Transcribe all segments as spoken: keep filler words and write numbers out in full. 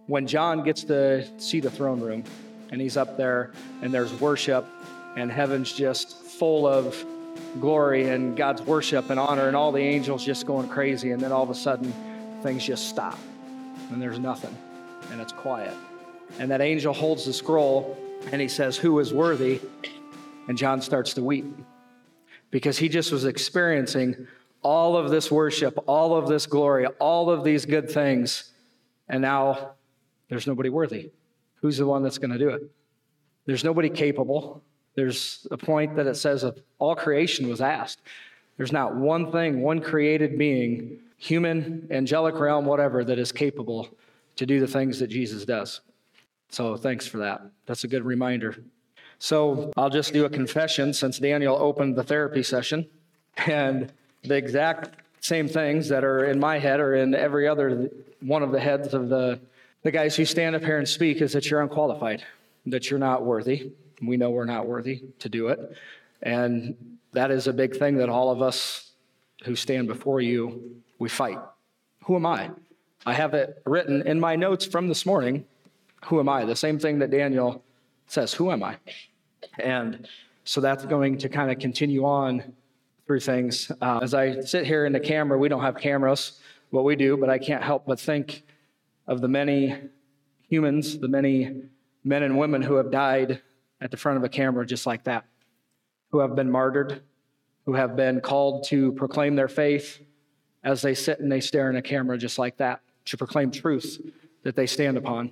when John gets to see the throne room and he's up there and there's worship and heaven's just full of glory and God's worship and honor and all the angels just going crazy, and then all of a sudden things just stop and there's nothing and it's quiet. And that angel holds the scroll and he says, "Who is worthy?" And John starts to weep because he just was experiencing all of this worship, all of this glory, all of these good things, and now there's nobody worthy. Who's the one that's going to do it? There's nobody capable. There's a point that it says that all creation was asked. There's not one thing, one created being, human, angelic realm, whatever, that is capable to do the things that Jesus does. So thanks for that. That's a good reminder. So I'll just do a confession since Daniel opened the therapy session. And the exact same things that are in my head or in every other one of the heads of the, the guys who stand up here and speak is that you're unqualified, that you're not worthy. We know we're not worthy to do it. And that is a big thing that all of us who stand before you, we fight. Who am I? I have it written in my notes from this morning. Who am I? The same thing that Daniel says, who am I? And so that's going to kind of continue on through things. Uh, as I sit here in the camera, we don't have cameras, what we do, but I can't help but think of the many humans, the many men and women who have died at the front of a camera just like that, who have been martyred, who have been called to proclaim their faith as they sit and they stare in a camera just like that, to proclaim truth that they stand upon.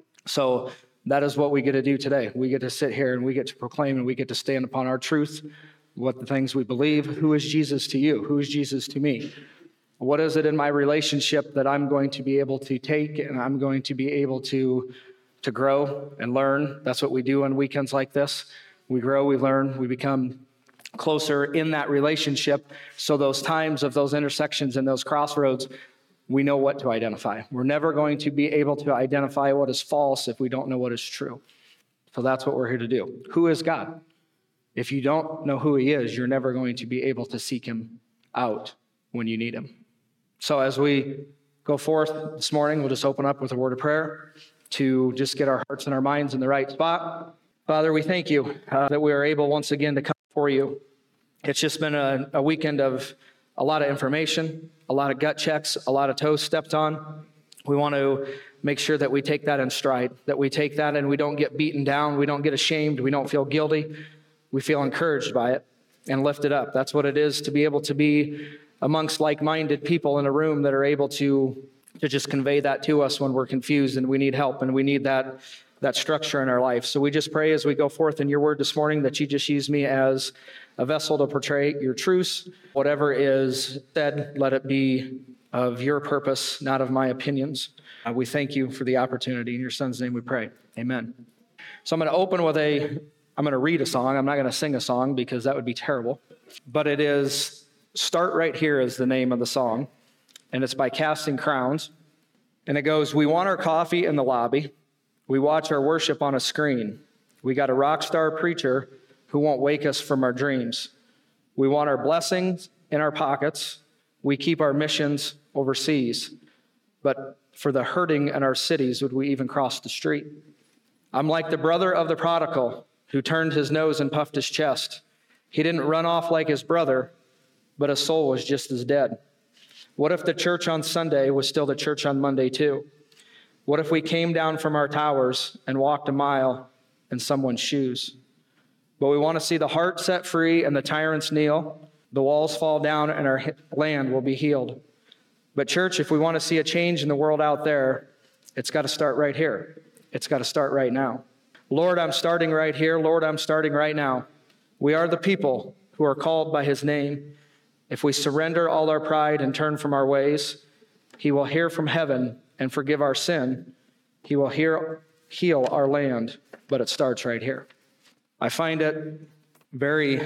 So that is what we get to do today. We get to sit here and we get to proclaim and we get to stand upon our truth, what the things we believe. Who is Jesus to you? Who is Jesus to me? What is it in my relationship that I'm going to be able to take and I'm going to be able to, to grow and learn? That's what we do on weekends like this. We grow, we learn, we become closer in that relationship. So those times of those intersections and those crossroads, we know what to identify. We're never going to be able to identify what is false if we don't know what is true. So that's what we're here to do. Who is God? If you don't know who he is, you're never going to be able to seek him out when you need him. So as we go forth this morning, we'll just open up with a word of prayer to just get our hearts and our minds in the right spot. Father, we thank you uh, that we are able once again to come before you. It's just been a, a weekend of a lot of information, a lot of gut checks, a lot of toes stepped on. We want to make sure that we take that in stride, that we take that and we don't get beaten down, we don't get ashamed, we don't feel guilty. We feel encouraged by it and lifted up. That's what it is to be able to be amongst like-minded people in a room that are able to, to just convey that to us when we're confused and we need help and we need that, that structure in our life. So we just pray as we go forth in your word this morning that you just use me as a vessel to portray your truths. Whatever is said, let it be of your purpose, not of my opinions. Uh, we thank you for the opportunity. In your son's name we pray. Amen. So I'm going to open with a I'm going to read a song. I'm not going to sing a song because that would be terrible. But it is Start Right Here is the name of the song. And it's by Casting Crowns. And it goes, we want our coffee in the lobby. We watch our worship on a screen. We got a rock star preacher who won't wake us from our dreams. We want our blessings in our pockets. We keep our missions overseas. But for the hurting in our cities, would we even cross the street? I'm like the brother of the prodigal who turned his nose and puffed his chest. He didn't run off like his brother, but his soul was just as dead. What if the church on Sunday was still the church on Monday too? What if we came down from our towers and walked a mile in someone's shoes? But we want to see the heart set free and the tyrants kneel. The walls fall down and our land will be healed. But church, if we want to see a change in the world out there, it's got to start right here. It's got to start right now. Lord, I'm starting right here. Lord, I'm starting right now. We are the people who are called by his name. If we surrender all our pride and turn from our ways, he will hear from heaven and forgive our sin. He will hear, heal our land, but it starts right here. I find it very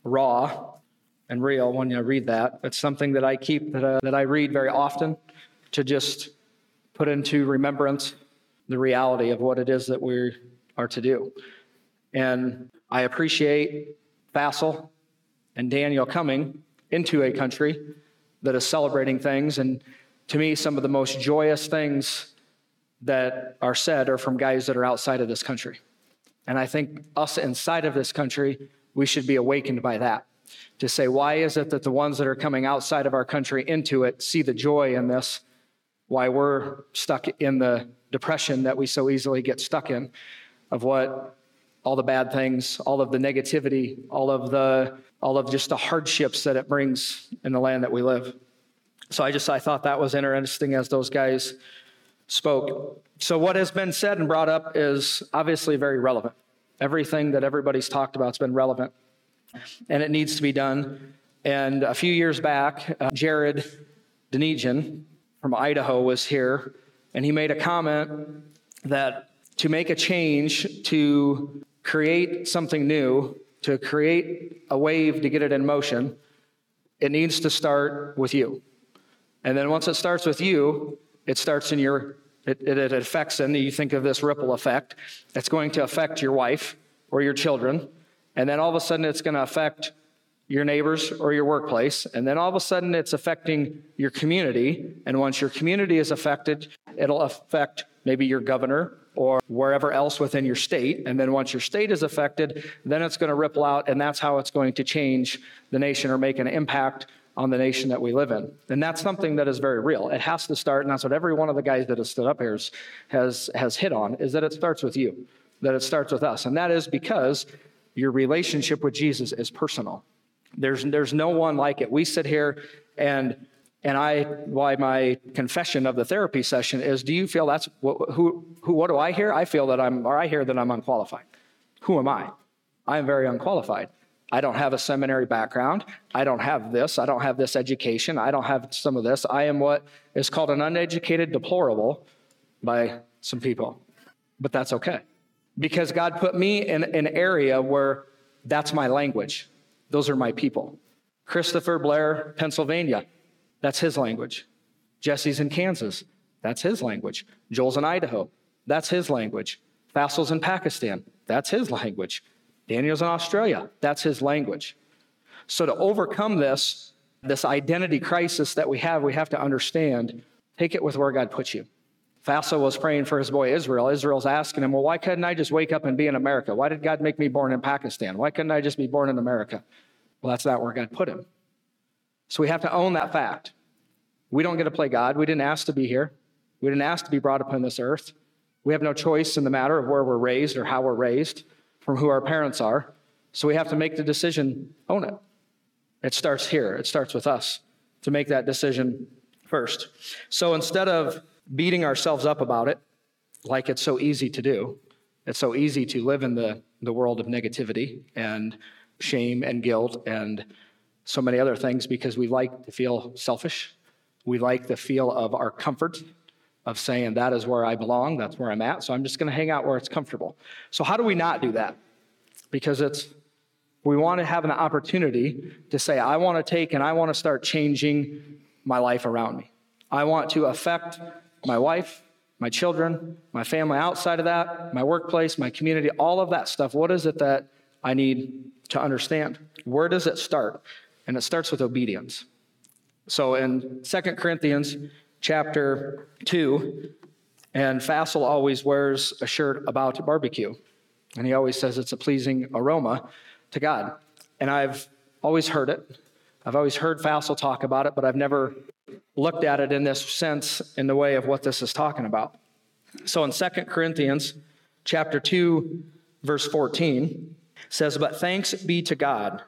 raw and real when you read that. It's something that I keep, that, uh, that I read very often to just put into remembrance the reality of what it is that we are to do. And I appreciate Fassel and Daniel coming into a country that is celebrating things. And to me, some of the most joyous things that are said are from guys that are outside of this country. And I think us inside of this country, we should be awakened by that. To say, why is it that the ones that are coming outside of our country into it see the joy in this, why we're stuck in the depression that we so easily get stuck in, of what all the bad things, all of the negativity, all of the all of just the hardships that it brings in the land that we live. So I just I thought that was interesting as those guys spoke. So what has been said and brought up is obviously very relevant. Everything that everybody's talked about has been relevant, and it needs to be done. And a few years back, uh, Jared Denijan from Idaho was here, and he made a comment that to make a change, to create something new, to create a wave to get it in motion, it needs to start with you. And then once it starts with you, it starts in your, it, it, it affects, and you think of this ripple effect, it's going to affect your wife or your children, and then all of a sudden it's going to affect your neighbors or your workplace, and then all of a sudden it's affecting your community, and once your community is affected, it'll affect maybe your governor or wherever else within your state, and then once your state is affected, then it's going to ripple out, and that's how it's going to change the nation or make an impact on the nation that we live in. And that's something that is very real. It has to start, and that's what every one of the guys that has stood up here has, has, has hit on, is that it starts with you, that it starts with us. And that is because your relationship with Jesus is personal. There's, there's no one like it. We sit here, and and I, why my confession of the therapy session is, do you feel that's, what, who, who, what do I hear? I feel that I'm, or I hear that I'm unqualified. Who am I? I am very unqualified. I don't have a seminary background. I don't have this. I don't have this education. I don't have some of this. I am what is called an uneducated deplorable by some people. But that's okay. Because God put me in an area where that's my language. Those are my people. Christopher Blair, Pennsylvania, that's his language. Jesse's in Kansas, that's his language. Joel's in Idaho, that's his language. Faisal's in Pakistan, that's his language. Daniel's in Australia, that's his language. So to overcome this, this identity crisis that we have, we have to understand, take it with where God puts you. Faisal was praying for his boy Israel. Israel's asking him, well, why couldn't I just wake up and be in America? Why did God make me born in Pakistan? Why couldn't I just be born in America? Well, that's not where God put him. So we have to own that fact. We don't get to play God. We didn't ask to be here. We didn't ask to be brought upon this earth. We have no choice in the matter of where we're raised or how we're raised, from who our parents are. So we have to make the decision, own it. It starts here. It starts with us to make that decision first. So instead of beating ourselves up about it, like it's so easy to do, it's so easy to live in the, the world of negativity and shame and guilt and so many other things, because we like to feel selfish. We like the feel of our comfort, of saying that is where I belong, that's where I'm at, so I'm just going to hang out where it's comfortable. So how do we not do that? Because it's, we want to have an opportunity to say, I want to take and I want to start changing my life around me. I want to affect my wife, my children, my family outside of that, my workplace, my community, all of that stuff. What is it that I need to understand? Where does it start? And it starts with obedience. So in Second Corinthians chapter two, and Faisal always wears a shirt about barbecue. And he always says it's a pleasing aroma to God. And I've always heard it. I've always heard Faisal talk about it, but I've never looked at it in this sense, in the way of what this is talking about. So in Second Corinthians chapter two, verse fourteen, says, but thanks be to God,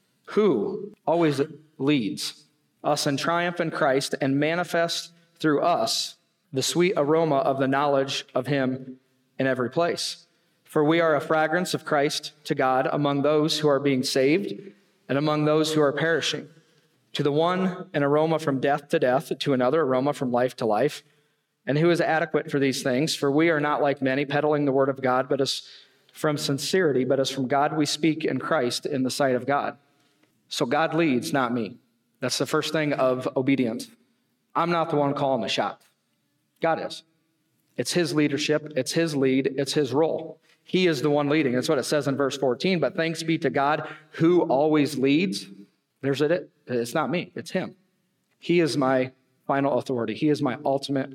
who always leads us in triumph in Christ and manifests through us the sweet aroma of the knowledge of him in every place. For we are a fragrance of Christ to God among those who are being saved and among those who are perishing. To the one, an aroma from death to death, to another, aroma from life to life. And who is adequate for these things? For we are not like many peddling the word of God, but as from sincerity, but as from God we speak in Christ in the sight of God. So God leads, not me. That's the first thing of obedience. I'm not the one calling the shots. God is. It's his leadership. It's his lead. It's his role. He is the one leading. That's what it says in verse fourteen. But thanks be to God who always leads. There's it. It's not me. It's him. He is my final authority. He is my ultimate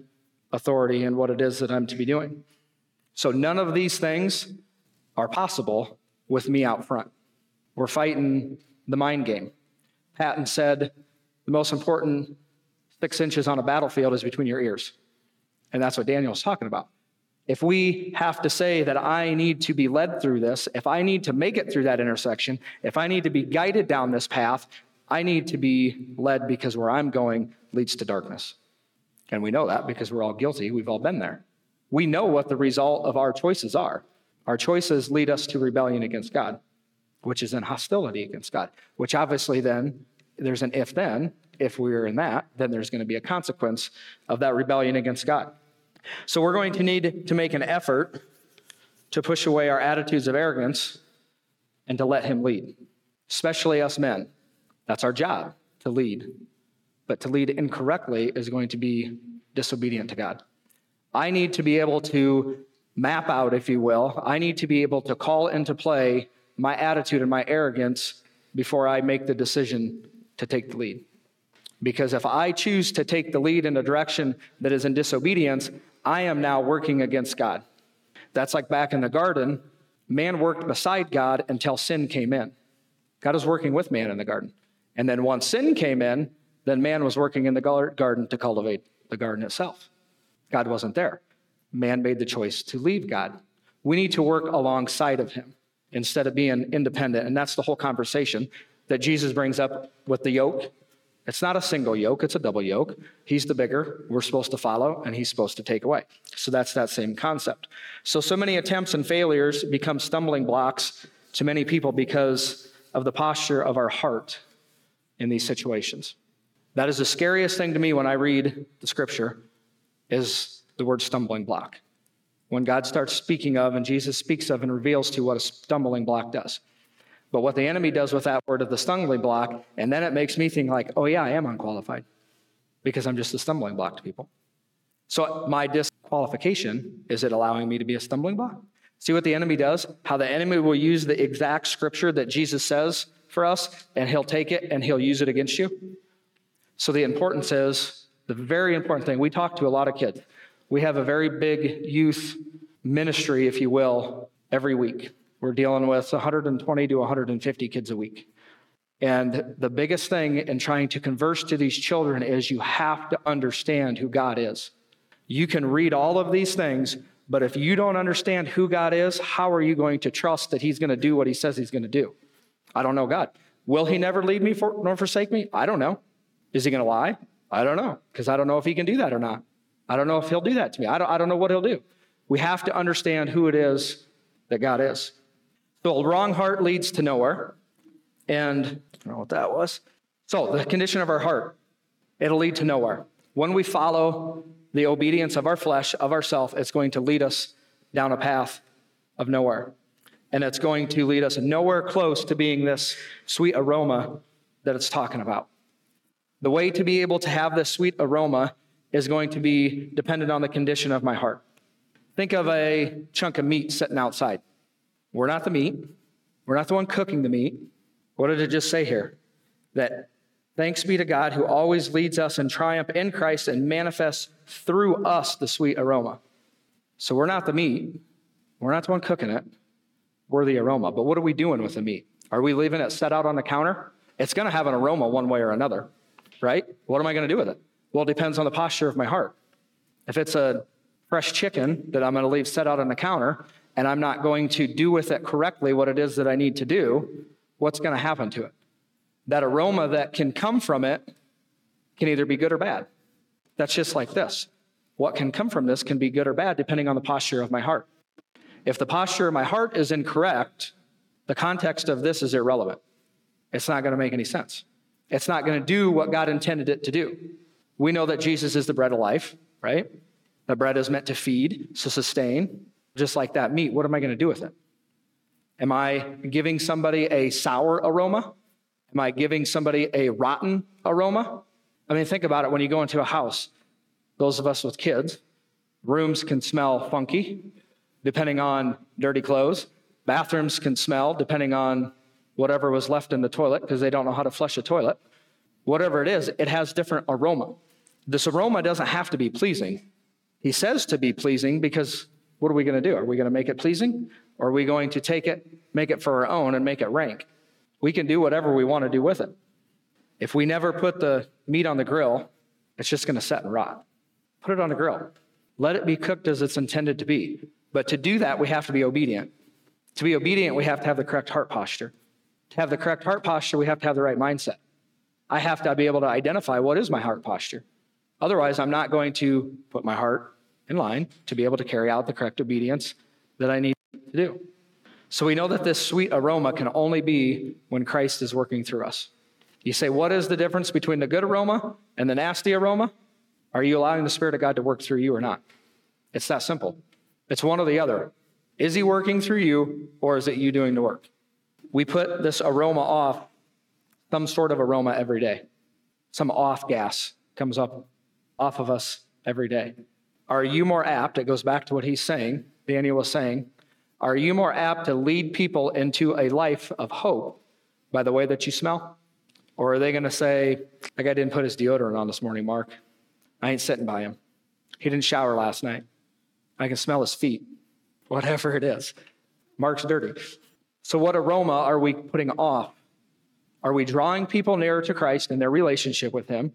authority and what it is that I'm to be doing. So none of these things are possible with me out front. We're fighting the mind game. Patton said the most important six inches on a battlefield is between your ears. And that's what Daniel's talking about. If we have to say that I need to be led through this, if I need to make it through that intersection, if I need to be guided down this path, I need to be led because where I'm going leads to darkness. And we know that because we're all guilty. We've all been there. We know what the result of our choices are. Our choices lead us to rebellion against God, which is in hostility against God, which obviously then there's an if then. If we're in that, then there's going to be a consequence of that rebellion against God. So we're going to need to make an effort to push away our attitudes of arrogance and to let him lead, especially us men. That's our job, to lead. But to lead incorrectly is going to be disobedient to God. I need to be able to map out, if you will. I need to be able to call into play my attitude and my arrogance before I make the decision to take the lead. Because if I choose to take the lead in a direction that is in disobedience, I am now working against God. That's like back in the garden, man worked beside God until sin came in. God was working with man in the garden. And then once sin came in, then man was working in the garden to cultivate the garden itself. God wasn't there. Man made the choice to leave God. We need to work alongside of him instead of being independent. And that's the whole conversation that Jesus brings up with the yoke. It's not a single yoke, it's a double yoke. He's the bigger, we're supposed to follow, and he's supposed to take away. So that's that same concept. So, so many attempts and failures become stumbling blocks to many people because of the posture of our heart in these situations. That is the scariest thing to me when I read the scripture, is the word stumbling block. When God starts speaking of, and Jesus speaks of and reveals to what a stumbling block does. But what the enemy does with that word of the stumbling block, and then it makes me think like, oh yeah, I am unqualified because I'm just a stumbling block to people. So my disqualification, is it allowing me to be a stumbling block? See what the enemy does? How the enemy will use the exact scripture that Jesus says for us, and he'll take it and he'll use it against you. So the importance is, the very important thing, we talk to a lot of kids. We have a very big youth ministry, if you will, every week. We're dealing with one hundred twenty to one hundred fifty kids a week. And the biggest thing in trying to converse to these children is you have to understand who God is. You can read all of these things, but if you don't understand who God is, how are you going to trust that he's going to do what he says he's going to do? I don't know God. Will he never leave me for, nor forsake me? I don't know. Is he going to lie? I don't know, because I don't know if he can do that or not. I don't know if he'll do that to me. I don't, I don't know what he'll do. We have to understand who it is that God is. So a wrong heart leads to nowhere. And I don't know what that was. So the condition of our heart, it'll lead to nowhere. When we follow the obedience of our flesh, of ourself, it's going to lead us down a path of nowhere. And it's going to lead us nowhere close to being this sweet aroma that it's talking about. The way to be able to have this sweet aroma is going to be dependent on the condition of my heart. Think of a chunk of meat sitting outside. We're not the meat. We're not the one cooking the meat. What did it just say here? That thanks be to God who always leads us in triumph in Christ and manifests through us the sweet aroma. So we're not the meat. We're not the one cooking it. We're the aroma. But what are we doing with the meat? Are we leaving it set out on the counter? It's going to have an aroma one way or another, right? What am I going to do with it? Well, it depends on the posture of my heart. If it's a fresh chicken that I'm going to leave set out on the counter, and I'm not going to do with it correctly what it is that I need to do, what's going to happen to it? That aroma that can come from it can either be good or bad. That's just like this. What can come from this can be good or bad depending on the posture of my heart. If the posture of my heart is incorrect, the context of this is irrelevant. It's not going to make any sense. It's not going to do what God intended it to do. We know that Jesus is the bread of life, right? The bread is meant to feed, to sustain. Just like that meat, what am I going to do with it? Am I giving somebody a sour aroma? Am I giving somebody a rotten aroma? I mean, think about it. When you go into a house, those of us with kids, rooms can smell funky, depending on dirty clothes. Bathrooms can smell, depending on whatever was left in the toilet, because they don't know how to flush a toilet. Whatever it is, it has different aroma. This aroma doesn't have to be pleasing. He says to be pleasing because what are we going to do? Are we going to make it pleasing? Or are we going to take it, make it for our own and make it rank? We can do whatever we want to do with it. If we never put the meat on the grill, it's just going to set and rot. Put it on the grill. Let it be cooked as it's intended to be. But to do that, we have to be obedient. To be obedient, we have to have the correct heart posture. To have the correct heart posture, we have to have the right mindset. I have to be able to identify what is my heart posture. Otherwise, I'm not going to put my heart in line to be able to carry out the correct obedience that I need to do. So we know that this sweet aroma can only be when Christ is working through us. You say, what is the difference between the good aroma and the nasty aroma? Are you allowing the Spirit of God to work through you or not? It's that simple. It's one or the other. Is he working through you, or is it you doing the work? We put this aroma off, some sort of aroma every day. Some off gas comes up off of us every day. Are you more apt, it goes back to what he's saying, Daniel was saying, are you more apt to lead people into a life of hope by the way that you smell? Or are they going to say, that guy didn't put his deodorant on this morning, Mark. I ain't sitting by him. He didn't shower last night. I can smell his feet. Whatever it is. Mark's dirty. So what aroma are we putting off? Are we drawing people nearer to Christ in their relationship with him?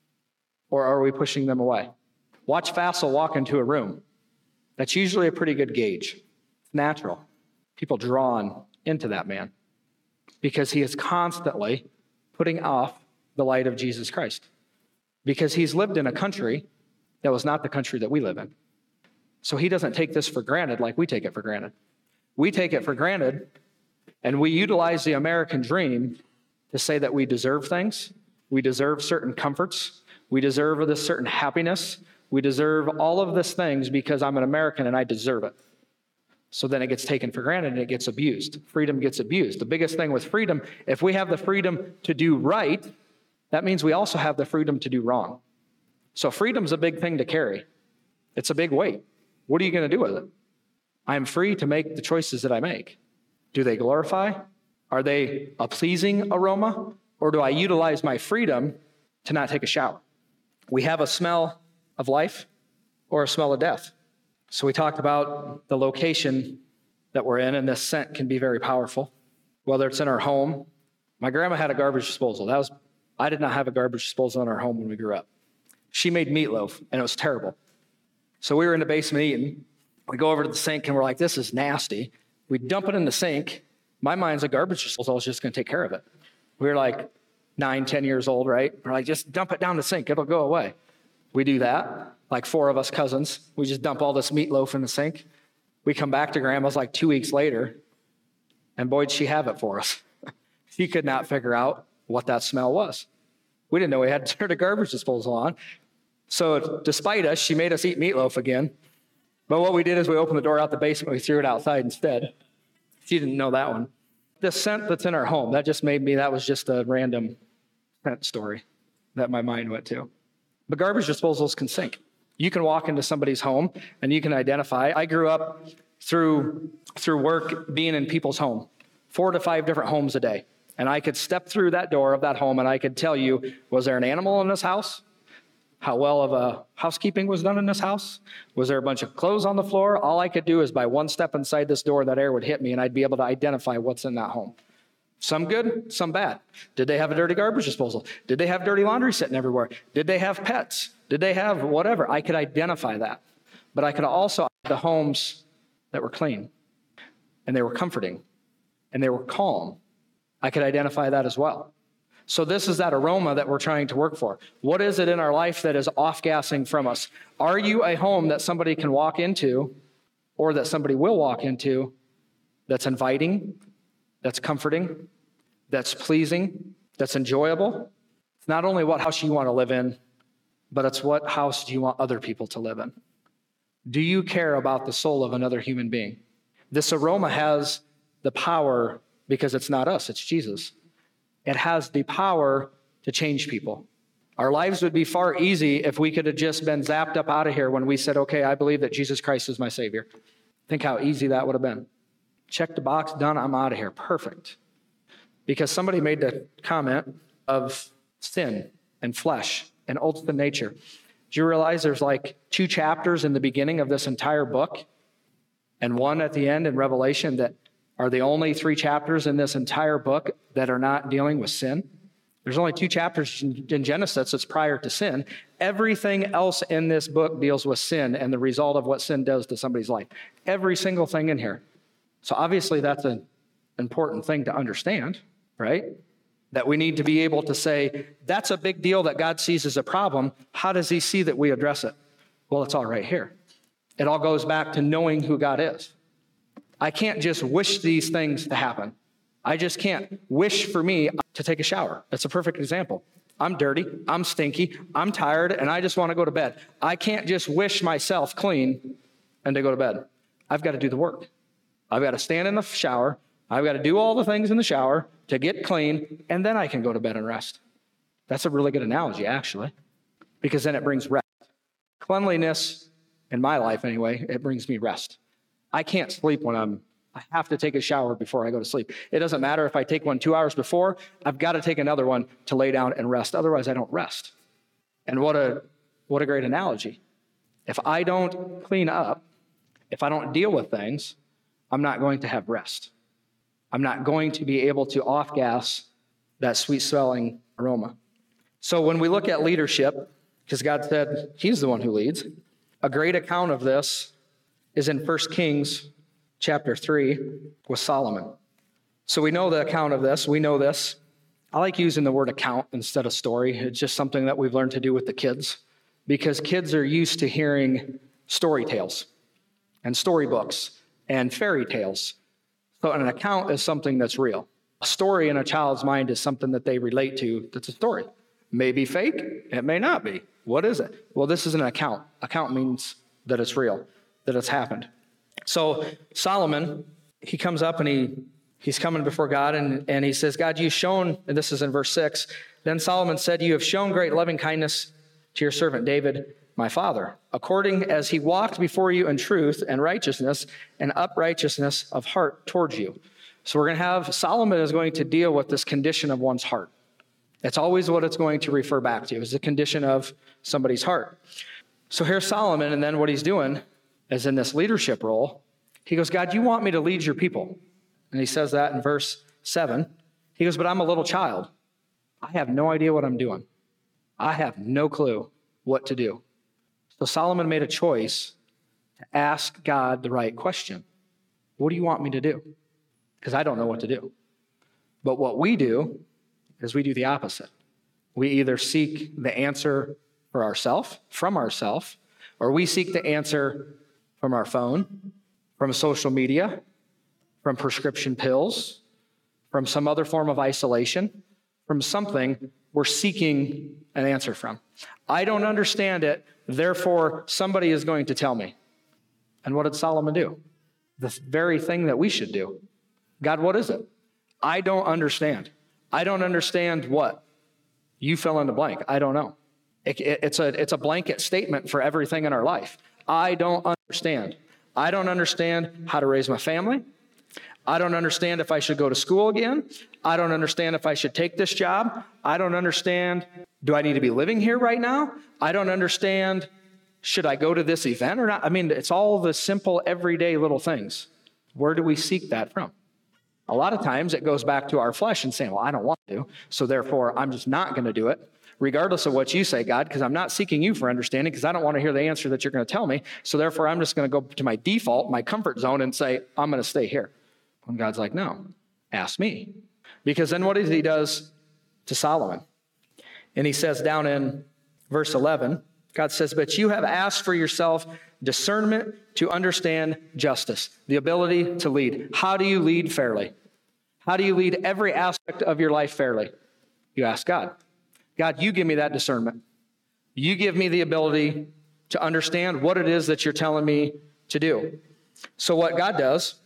Or are we pushing them away? Watch Fassel walk into a room. That's usually a pretty good gauge. It's natural. People drawn into that man because he is constantly putting off the light of Jesus Christ. Because he's lived in a country that was not the country that we live in. So he doesn't take this for granted like we take it for granted. We take it for granted, and we utilize the American dream to say that we deserve things. We deserve certain comforts. We deserve this certain happiness. We deserve all of these things because I'm an American and I deserve it. So then it gets taken for granted and it gets abused. Freedom gets abused. The biggest thing with freedom, if we have the freedom to do right, that means we also have the freedom to do wrong. So freedom's a big thing to carry. It's a big weight. What are you going to do with it? I am free to make the choices that I make. Do they glorify? Are they a pleasing aroma? Or do I utilize my freedom to not take a shower? We have a smell of life or a smell of death. So we talked about the location that we're in, and this scent can be very powerful, whether it's in our home. My grandma had a garbage disposal. That was, I did not have a garbage disposal in our home when we grew up. She made meatloaf, and it was terrible. So we were in the basement eating. We go over to the sink, and we're like, this is nasty. We dump it in the sink. My mind's a garbage disposal. I was just going to take care of it. We were like nine, ten years old, right? We're like, just dump it down the sink. It'll go away. We do that, like four of us cousins. We just dump all this meatloaf in the sink. We come back to Grandma's like two weeks later, and boy, did she have it for us. She could not figure out what that smell was. We didn't know we had to turn the garbage disposal on. So despite us, she made us eat meatloaf again. But what we did is we opened the door out the basement. We threw it outside instead. She didn't know that one. The scent that's in our home, that just made me, that was just a random scent story that my mind went to. But garbage disposals can sink. You can walk into somebody's home and you can identify. I grew up through through work being in people's home, four to five different homes a day. And I could step through that door of that home and I could tell you, was there an animal in this house? How well of a housekeeping was done in this house? Was there a bunch of clothes on the floor? All I could do is by one step inside this door, that air would hit me and I'd be able to identify what's in that home. Some good, some bad. Did they have a dirty garbage disposal? Did they have dirty laundry sitting everywhere? Did they have pets? Did they have whatever? I could identify that. But I could also have the homes that were clean and they were comforting and they were calm. I could identify that as well. So this is that aroma that we're trying to work for. What is it in our life that is off-gassing from us? Are you a home that somebody can walk into or that somebody will walk into that's inviting, that's comforting, that's pleasing, that's enjoyable? It's not only what house you want to live in, but it's what house do you want other people to live in? Do you care about the soul of another human being? This aroma has the power, because it's not us, it's Jesus. It has the power to change people. Our lives would be far easy if we could have just been zapped up out of here when we said, okay, I believe that Jesus Christ is my Savior. Think how easy that would have been. Check the box, done, I'm out of here. Perfect. Because somebody made the comment of sin and flesh and old sin nature. Do you realize there's like two chapters in the beginning of this entire book and one at the end in Revelation that are the only three chapters in this entire book that are not dealing with sin? There's only two chapters in Genesis that's prior to sin. Everything else in this book deals with sin and the result of what sin does to somebody's life. Every single thing in here. So obviously that's an important thing to understand, right? That we need to be able to say, that's a big deal that God sees as a problem. How does he see that we address it? Well, it's all right here. It all goes back to knowing who God is. I can't just wish these things to happen. I just can't wish for me to take a shower. That's a perfect example. I'm dirty, I'm stinky, I'm tired, and I just want to go to bed. I can't just wish myself clean and to go to bed. I've got to do the work. I've got to stand in the shower. I've got to do all the things in the shower to get clean, and then I can go to bed and rest. That's a really good analogy, actually, because then it brings rest. Cleanliness, in my life anyway, it brings me rest. I can't sleep when I'm, I have to take a shower before I go to sleep. It doesn't matter if I take one two hours before, I've got to take another one to lay down and rest. Otherwise, I don't rest. And what a, what a great analogy. If I don't clean up, if I don't deal with things, I'm not going to have rest. I'm not going to be able to off-gas that sweet-smelling aroma. So when we look at leadership, because God said he's the one who leads, a great account of this is in First Kings chapter three with Solomon. So we know the account of this. We know this. I like using the word account instead of story. It's just something that we've learned to do with the kids because kids are used to hearing story tales and storybooks and fairy tales. So an account is something that's real. A story in a child's mind is something that they relate to that's a story. May be fake. It may not be. What is it? Well, this is an account. Account means that it's real, that it's happened. So Solomon, he comes up and he he's coming before God and, and he says, God, you've shown, and this is in verse six, then Solomon said, you have shown great loving kindness to your servant David, my father, according as he walked before you in truth and righteousness and uprightness of heart towards you. So we're going to have, Solomon is going to deal with this condition of one's heart. That's always what it's going to refer back to, is the condition of somebody's heart. So here's Solomon, and then what he's doing is in this leadership role, he goes, God, you want me to lead your people. And he says that in verse seven. He goes, but I'm a little child. I have no idea what I'm doing. I have no clue what to do. So Solomon made a choice to ask God the right question. What do you want me to do? Because I don't know what to do. But what we do is we do the opposite. We either seek the answer for ourselves, from ourselves, or we seek the answer from our phone, from social media, from prescription pills, from some other form of isolation, from something we're seeking an answer from. I don't understand it, therefore somebody is going to tell me. And what did Solomon do? The very thing that we should do. God, what is it? I don't understand. I don't understand what? You fill in the blank. I don't know. It, it, it's a, it's a blanket statement for everything in our life. I don't understand. I don't understand how to raise my family. I don't understand if I should go to school again. I don't understand if I should take this job. I don't understand, do I need to be living here right now? I don't understand, should I go to this event or not? I mean, it's all the simple, everyday little things. Where do we seek that from? A lot of times it goes back to our flesh and saying, well, I don't want to, so therefore I'm just not going to do it, regardless of what you say, God, because I'm not seeking you for understanding, because I don't want to hear the answer that you're going to tell me, so therefore I'm just going to go to my default, my comfort zone, and say, I'm going to stay here. When God's like, no, ask me. Because then what is he does to Solomon? And he says down in verse eleven, God says, but you have asked for yourself discernment to understand justice, the ability to lead. How do you lead fairly? How do you lead every aspect of your life fairly? You ask God. God, you give me that discernment. You give me the ability to understand what it is that you're telling me to do. So what God does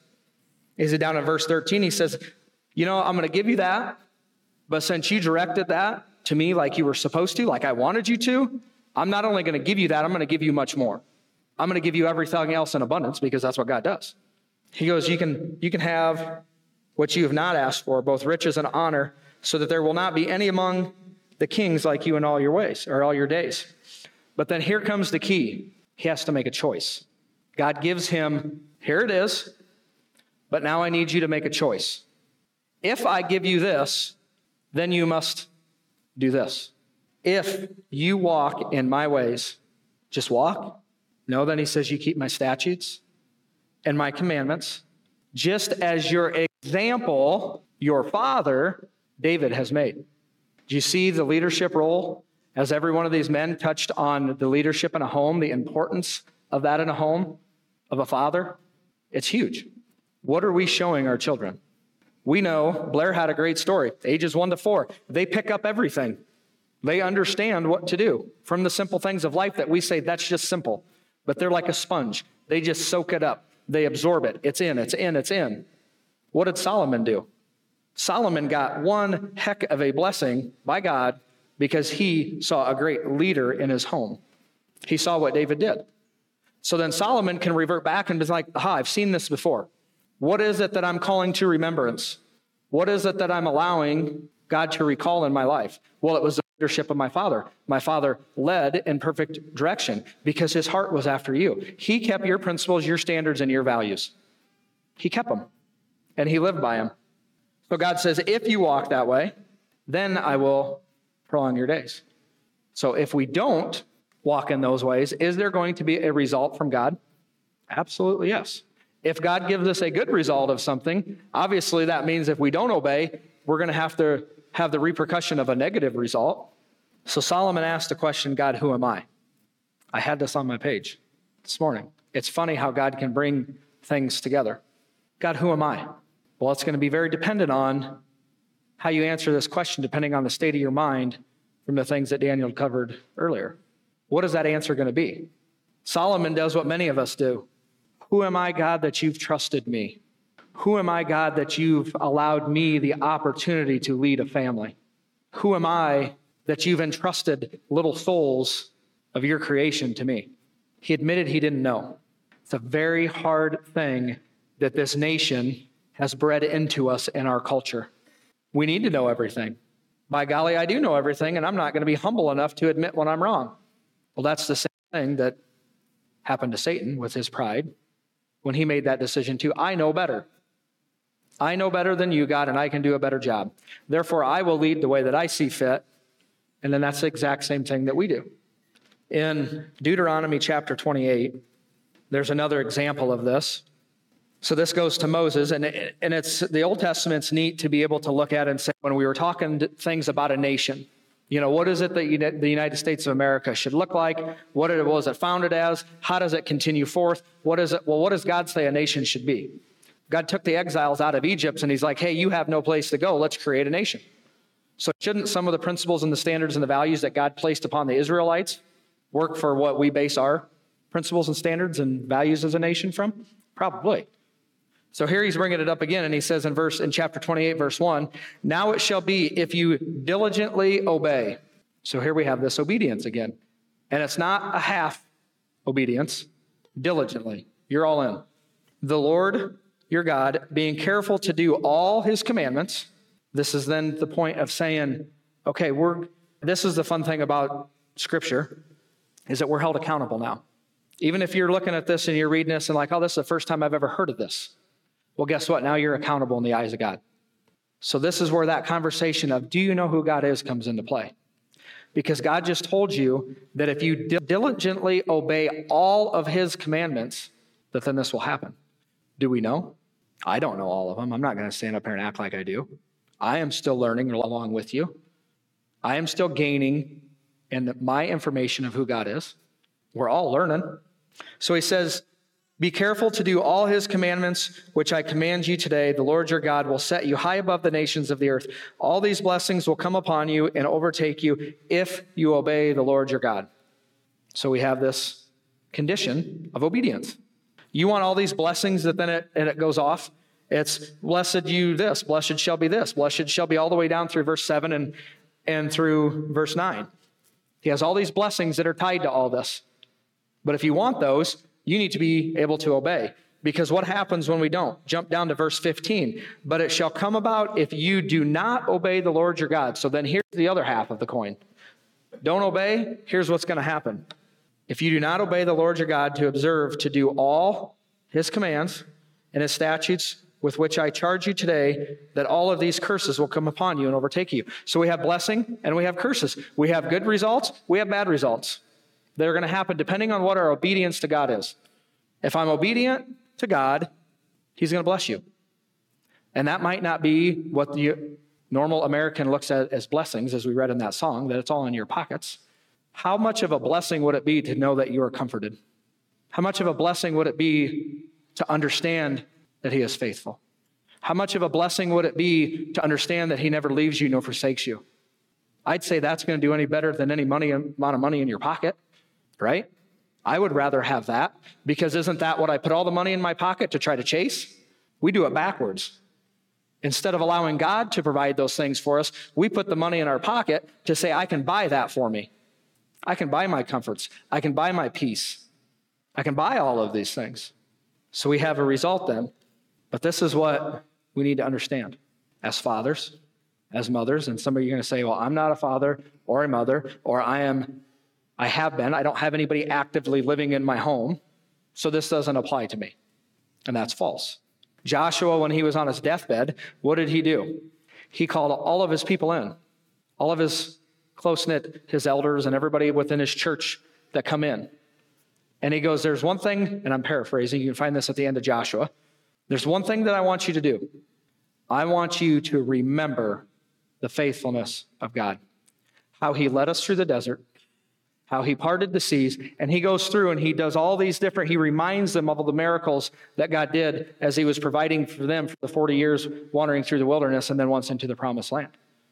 is it down in verse thirteen, he says, you know, I'm going to give you that, but since you directed that to me like you were supposed to, like I wanted you to, I'm not only going to give you that, I'm going to give you much more. I'm going to give you everything else in abundance because that's what God does. He goes, you can, you can have what you have not asked for, both riches and honor, so that there will not be any among the kings like you in all your ways or all your days. But then here comes the key. He has to make a choice. God gives him, here it is, but now I need you to make a choice. If I give you this, then you must do this. If you walk in my ways, just walk. No, then he says, you keep my statutes and my commandments, just as your example, your father, David, has made. Do you see the leadership role? As every one of these men touched on the leadership in a home, the importance of that in a home, of a father, it's huge. What are we showing our children? We know Blair had a great story, ages one to four. They pick up everything. They understand what to do from the simple things of life that we say that's just simple, but they're like a sponge. They just soak it up. They absorb it. It's in, it's in, it's in. What did Solomon do? Solomon got one heck of a blessing by God because he saw a great leader in his home. He saw what David did. So then Solomon can revert back and be like, aha, I've seen this before. What is it that I'm calling to remembrance? What is it that I'm allowing God to recall in my life? Well, it was the leadership of my father. My father led in perfect direction because his heart was after you. He kept your principles, your standards, and your values. He kept them, and he lived by them. So God says, if you walk that way, then I will prolong your days. So if we don't walk in those ways, is there going to be a result from God? Absolutely, yes. If God gives us a good result of something, obviously that means if we don't obey, we're going to have to have the repercussion of a negative result. So Solomon asked the question, God, who am I? I had this on my page this morning. It's funny how God can bring things together. God, who am I? Well, it's going to be very dependent on how you answer this question, depending on the state of your mind from the things that Daniel covered earlier. What is that answer going to be? Solomon does what many of us do. Who am I, God, that you've trusted me? Who am I, God, that you've allowed me the opportunity to lead a family? Who am I that you've entrusted little souls of your creation to me? He admitted he didn't know. It's a very hard thing that this nation has bred into us in our culture. We need to know everything. By golly, I do know everything, and I'm not going to be humble enough to admit when I'm wrong. Well, that's the same thing that happened to Satan with his pride when he made that decision too. I know better. I know better than you, God, and I can do a better job. Therefore, I will lead the way that I see fit. And then that's the exact same thing that we do. In Deuteronomy chapter twenty-eight, there's another example of this. So this goes to Moses, and, it, and it's the Old Testament's neat to be able to look at and say, when we were talking things about a nation, you know, what is it that the United States of America should look like? What it, was it founded as? How does it continue forth? What is it? Well, what does God say a nation should be? God took the exiles out of Egypt, and he's like, hey, you have no place to go. Let's create a nation. So shouldn't some of the principles and the standards and the values that God placed upon the Israelites work for what we base our principles and standards and values as a nation from? Probably. So here he's bringing it up again, and he says in verse in chapter twenty-eight, verse one, now it shall be if you diligently obey. So here we have this obedience again. And it's not a half obedience, diligently. You're all in. The Lord your God, being careful to do all his commandments. This is then the point of saying, okay, we're, this is the fun thing about Scripture, is that we're held accountable now. Even if you're looking at this and you're reading this and like, oh, this is the first time I've ever heard of this. Well, guess what? Now you're accountable in the eyes of God. So this is where that conversation of, do you know who God is, comes into play. Because God just told you that if you diligently obey all of his commandments, that then this will happen. Do we know? I don't know all of them. I'm not going to stand up here and act like I do. I am still learning along with you. I am still gaining in my information of who God is. We're all learning. So he says, be careful to do all his commandments, which I command you today. The Lord your God will set you high above the nations of the earth. All these blessings will come upon you and overtake you if you obey the Lord your God. So we have this condition of obedience. You want all these blessings that then it, and it goes off. It's blessed you this, blessed shall be this, blessed shall be all the way down through verse seven and, and through verse nine. He has all these blessings that are tied to all this. But if you want those, you need to be able to obey. Because what happens when we don't? Jump down to verse fifteen. But it shall come about if you do not obey the Lord your God. So then here's the other half of the coin. Don't obey, here's what's going to happen. If you do not obey the Lord your God to observe to do all his commands and his statutes with which I charge you today, that all of these curses will come upon you and overtake you. So we have blessing and we have curses. We have good results, we have bad results. They're going to happen depending on what our obedience to God is. If I'm obedient to God, he's going to bless you. And that might not be what the normal American looks at as blessings, as we read in that song, that it's all in your pockets. How much of a blessing would it be to know that you are comforted? How much of a blessing would it be to understand that he is faithful? How much of a blessing would it be to understand that he never leaves you nor forsakes you? I'd say that's going to do any better than any money amount of money in your pocket, right? I would rather have that, because isn't that what I put all the money in my pocket to try to chase? We do it backwards. Instead of allowing God to provide those things for us, we put the money in our pocket to say, I can buy that for me. I can buy my comforts. I can buy my peace. I can buy all of these things. So we have a result then. But this is what we need to understand as fathers, as mothers. And some of you are going to say, well, I'm not a father or a mother, or I am, I have been. I don't have anybody actively living in my home, so this doesn't apply to me. And that's false. Joshua, when he was on his deathbed, what did he do? He called all of his people in, all of his close-knit, his elders and everybody within his church that come in. And he goes, there's one thing, and I'm paraphrasing, you can find this at the end of Joshua. There's one thing that I want you to do. I want you to remember the faithfulness of God, how he led us through the desert, how he parted the seas, and he goes through and he does all these different, he reminds them of all the miracles that God did as he was providing for them for the forty years wandering through the wilderness and then once into the promised land.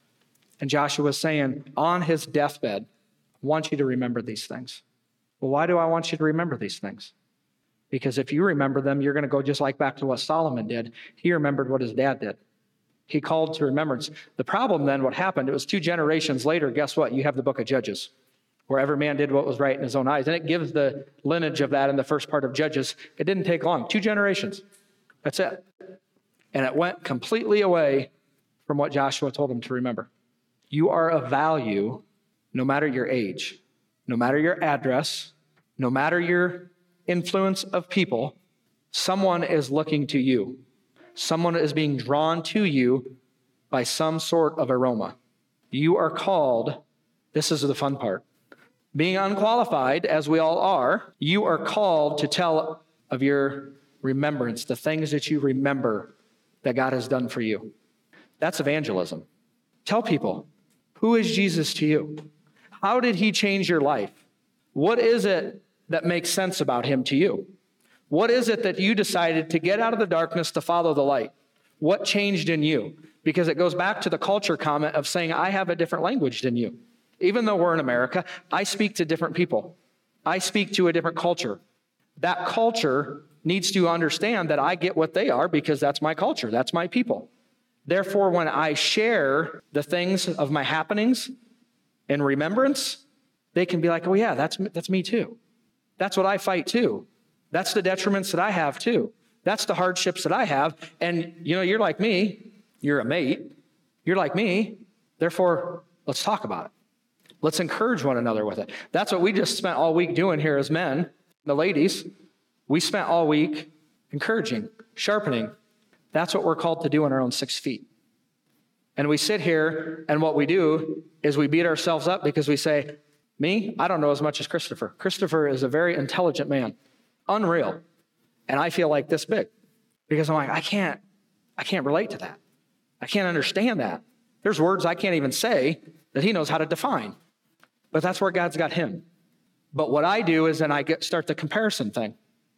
And Joshua was saying, on his deathbed, I want you to remember these things. Well, why do I want you to remember these things? Because if you remember them, you're going to go just like back to what Solomon did. He remembered what his dad did. He called to remembrance. The problem then, what happened, it was two generations later, guess what? You have the book of Judges, where every man did what was right in his own eyes. And it gives the lineage of that in the first part of Judges. It didn't take long. Two generations. That's it. And it went completely away from what Joshua told him to remember. You are of value no matter your age, no matter your address, no matter your influence of people. Someone is looking to you. Someone is being drawn to you by some sort of aroma. You are called, this is the fun part, being unqualified, as we all are, you are called to tell of your remembrance, the things that you remember that God has done for you. That's evangelism. Tell people, who is Jesus to you? How did he change your life? What is it that makes sense about him to you? What is it that you decided to get out of the darkness to follow the light? What changed in you? Because it goes back to the culture comment of saying, I have a different language than you. Even though we're in America, I speak to different people. I speak to a different culture. That culture needs to understand that I get what they are because that's my culture. That's my people. Therefore, when I share the things of my happenings in remembrance, they can be like, oh yeah, that's, that's me too. That's what I fight too. That's the detriments that I have too. That's the hardships that I have. And you know, you're like me. You're a mate. You're like me. Therefore, let's talk about it. Let's encourage one another with it. That's what we just spent all week doing here as men. The ladies, we spent all week encouraging, sharpening. That's what we're called to do in our own six feet. And we sit here, and what we do is we beat ourselves up because we say, me, I don't know as much as Christopher. Christopher is a very intelligent man. Unreal. And I feel like this big because I'm like, I can't, I can't relate to that. I can't understand that. There's words I can't even say that he knows how to define. But that's where God's got him. But what I do is then I get start the comparison thing.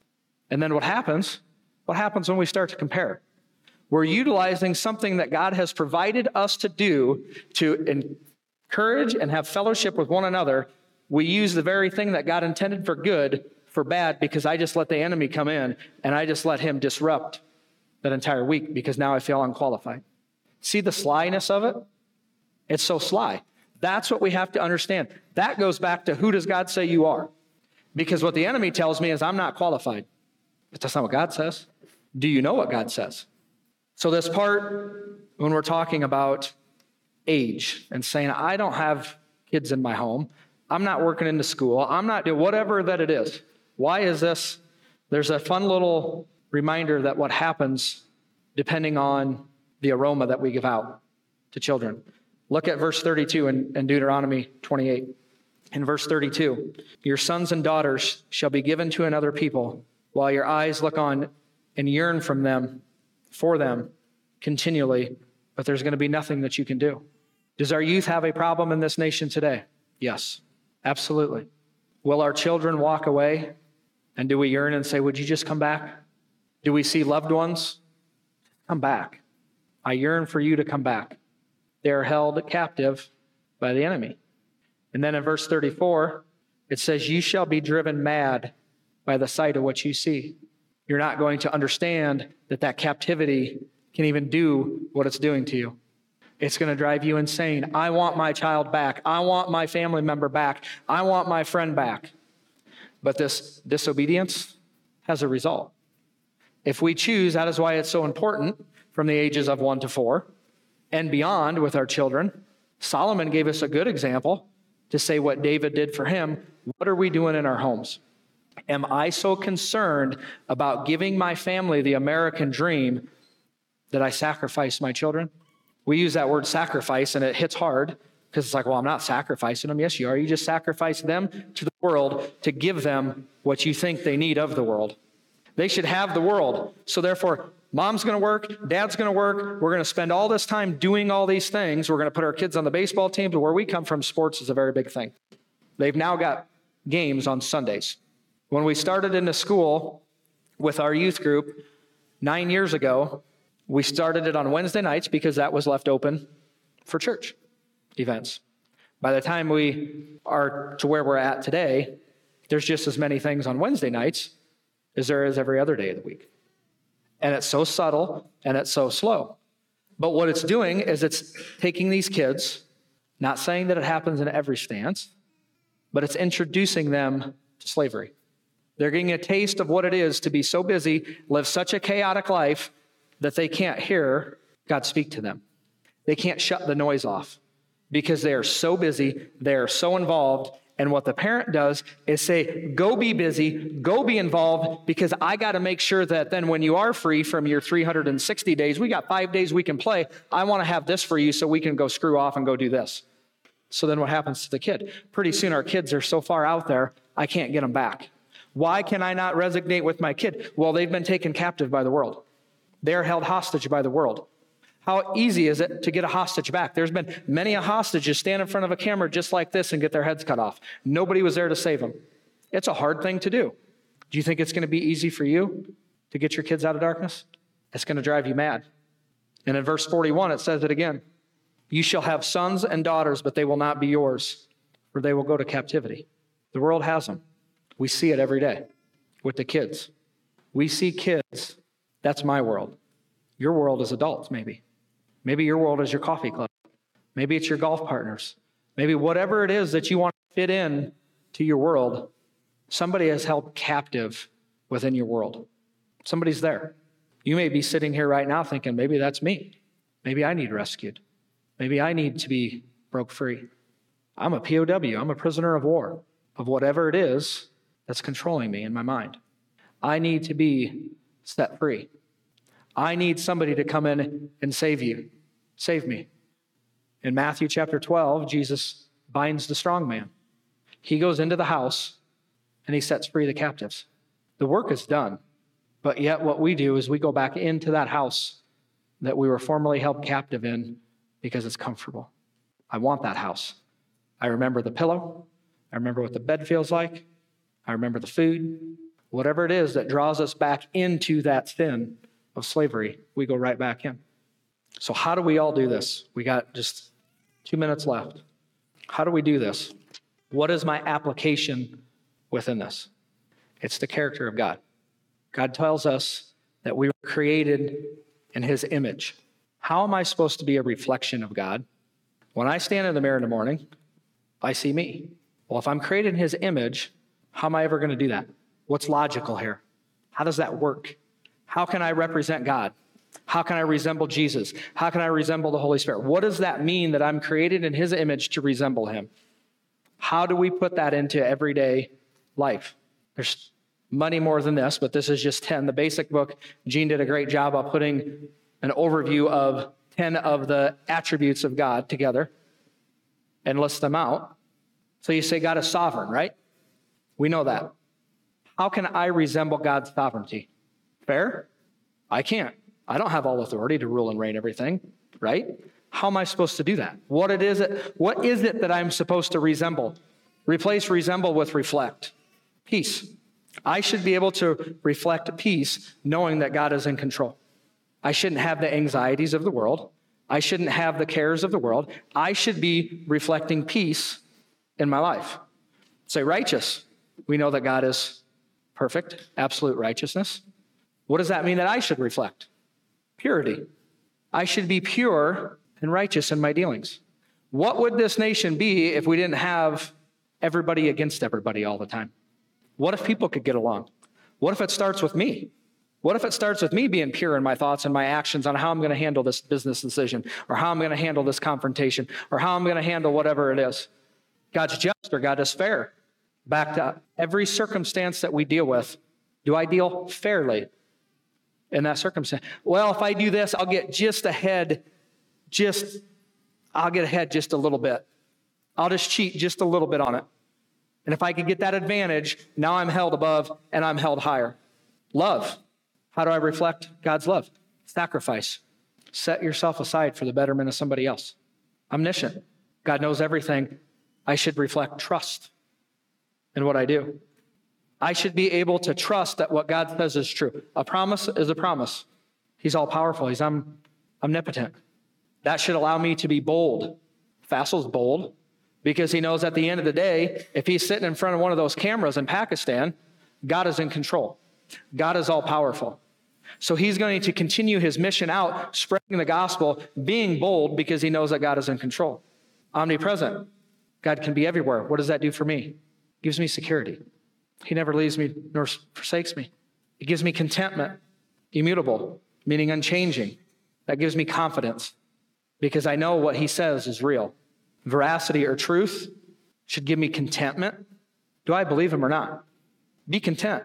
And then what happens? What happens when we start to compare? We're utilizing something that God has provided us to do to encourage and have fellowship with one another. We use the very thing that God intended for good for bad because I just let the enemy come in and I just let him disrupt that entire week because now I feel unqualified. See the slyness of it? It's so sly. That's what we have to understand. That goes back to who does God say you are? Because what the enemy tells me is I'm not qualified. But that's not what God says. Do you know what God says? So this part, when we're talking about age and saying, I don't have kids in my home, I'm not working into school. I'm not doing whatever that it is. Why is this? There's a fun little reminder that what happens depending on the aroma that we give out to children. Look at verse thirty-two in, in Deuteronomy twenty-eight. In verse thirty-two, your sons and daughters shall be given to another people, while your eyes look on and yearn from them, for them, continually, but there's going to be nothing that you can do. Does our youth have a problem in this nation today? Yes, absolutely. Will our children walk away? And do we yearn and say, would you just come back? Do we see loved ones? Come back. I yearn for you to come back. They are held captive by the enemy. And then in verse thirty-four, it says, you shall be driven mad by the sight of what you see. You're not going to understand that that captivity can even do what it's doing to you. It's going to drive you insane. I want my child back. I want my family member back. I want my friend back. But this disobedience has a result. If we choose, that is why it's so important from the ages of one to four and beyond with our children. Solomon gave us a good example to say what David did for him. What are we doing in our homes? Am I so concerned about giving my family the American dream that I sacrifice my children? We use that word sacrifice, and it hits hard because it's like, well, I'm not sacrificing them. Yes, you are. You just sacrifice them to the world to give them what you think they need of the world. They should have the world. So therefore, mom's going to work, dad's going to work. We're going to spend all this time doing all these things. We're going to put our kids on the baseball team. But where we come from, sports is a very big thing. They've now got games on Sundays. When we started into school with our youth group nine years ago, we started it on Wednesday nights because that was left open for church events. By the time we are to where we're at today, there's just as many things on Wednesday nights as there is every other day of the week. And it's so subtle and it's so slow. But what it's doing is it's taking these kids, not saying that it happens in every stance, but it's introducing them to slavery. They're getting a taste of what it is to be so busy, live such a chaotic life that they can't hear God speak to them. They can't shut the noise off because they are so busy, they are so involved, and what the parent does is say, go be busy, go be involved, because I got to make sure that then when you are free from your three hundred sixty days, we got five days we can play, I want to have this for you so we can go screw off and go do this. So then what happens to the kid? Pretty soon our kids are so far out there, I can't get them back. Why can I not resonate with my kid? Well, they've been taken captive by the world. They're held hostage by the world. How easy is it to get a hostage back? There's been many a hostages stand in front of a camera just like this and get their heads cut off. Nobody was there to save them. It's a hard thing to do. Do you think it's going to be easy for you to get your kids out of darkness? It's going to drive you mad. And in verse forty-one, it says it again. You shall have sons and daughters, but they will not be yours, for they will go to captivity. The world has them. We see it every day with the kids. We see kids. That's my world. Your world is adults, maybe. Maybe your world is your coffee club. Maybe it's your golf partners. Maybe whatever it is that you want to fit in to your world, somebody has held captive within your world. Somebody's there. You may be sitting here right now thinking, maybe that's me. Maybe I need rescued. Maybe I need to be broke free. I'm a P O W. I'm a prisoner of war, of whatever it is that's controlling me in my mind. I need to be set free. I need somebody to come in and save you. Save me. In Matthew chapter twelve, Jesus binds the strong man. He goes into the house and he sets free the captives. The work is done. But yet what we do is we go back into that house that we were formerly held captive in because it's comfortable. I want that house. I remember the pillow. I remember what the bed feels like. I remember the food. Whatever it is that draws us back into that sin of slavery, we go right back in. So how do we all do this? We got just two minutes left. How do we do this? What is my application within this? It's the character of God. God tells us that we were created in his image. How am I supposed to be a reflection of God? When I stand in the mirror in the morning, I see me. Well, if I'm created in his image, how am I ever going to do that? What's logical here? How does that work? How can I represent God? How can I resemble Jesus? How can I resemble the Holy Spirit? What does that mean that I'm created in his image to resemble him? How do we put that into everyday life? There's many more than this, but this is just ten. The basic book, Gene did a great job of putting an overview of ten of the attributes of God together and list them out. So you say God is sovereign, right? We know that. How can I resemble God's sovereignty? Fair? I can't. I don't have all authority to rule and reign everything, right? How am I supposed to do that? What it is it, what is it that I'm supposed to resemble? Replace resemble with reflect. Peace. I should be able to reflect peace knowing that God is in control. I shouldn't have the anxieties of the world. I shouldn't have the cares of the world. I should be reflecting peace in my life. Say righteous. We know that God is perfect, absolute righteousness. What does that mean that I should reflect? Purity. I should be pure and righteous in my dealings. What would this nation be if we didn't have everybody against everybody all the time? What if people could get along? What if it starts with me? What if it starts with me being pure in my thoughts and my actions on how I'm going to handle this business decision, or how I'm going to handle this confrontation, or how I'm going to handle whatever it is? God's just or God is fair. Back to every circumstance that we deal with, do I deal fairly in that circumstance? Well, if I do this, I'll get just ahead, just, I'll get ahead just a little bit. I'll just cheat just a little bit on it. And if I could get that advantage, now I'm held above and I'm held higher. Love. How do I reflect God's love? Sacrifice. Set yourself aside for the betterment of somebody else. Omniscient. God knows everything. I should reflect trust in what I do. I should be able to trust that what God says is true. A promise is a promise. He's all powerful. He's om- omnipotent. That should allow me to be bold. Faisal's bold because he knows at the end of the day, if he's sitting in front of one of those cameras in Pakistan, God is in control. God is all powerful. So he's going to continue his mission out, spreading the gospel, being bold because he knows that God is in control. Omnipresent. God can be everywhere. What does that do for me? It gives me security. He never leaves me nor forsakes me. It gives me contentment. Immutable, meaning unchanging. That gives me confidence because I know what he says is real. Veracity or truth should give me contentment. Do I believe him or not? Be content.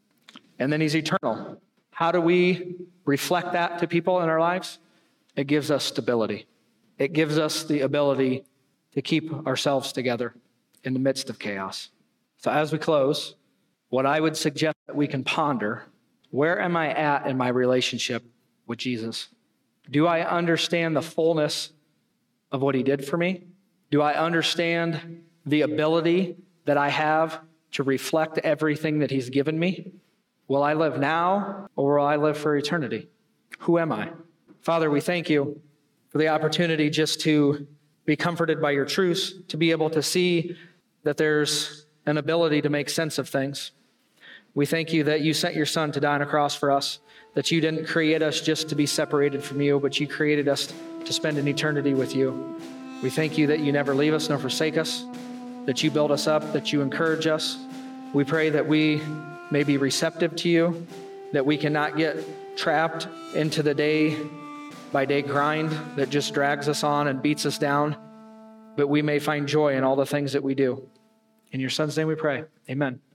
And then he's eternal. How do we reflect that to people in our lives? It gives us stability. It gives us the ability to keep ourselves together in the midst of chaos. So as we close, what I would suggest that we can ponder, where am I at in my relationship with Jesus? Do I understand the fullness of what he did for me? Do I understand the ability that I have to reflect everything that he's given me? Will I live now or will I live for eternity? Who am I? Father, we thank you for the opportunity just to be comforted by your truths, to be able to see that there's an ability to make sense of things. We thank you that you sent your son to die on a cross for us, that you didn't create us just to be separated from you, but you created us to spend an eternity with you. We thank you that you never leave us nor forsake us, that you build us up, that you encourage us. We pray that we may be receptive to you, that we cannot get trapped into the day-by-day grind that just drags us on and beats us down, but we may find joy in all the things that we do. In your son's name we pray. Amen.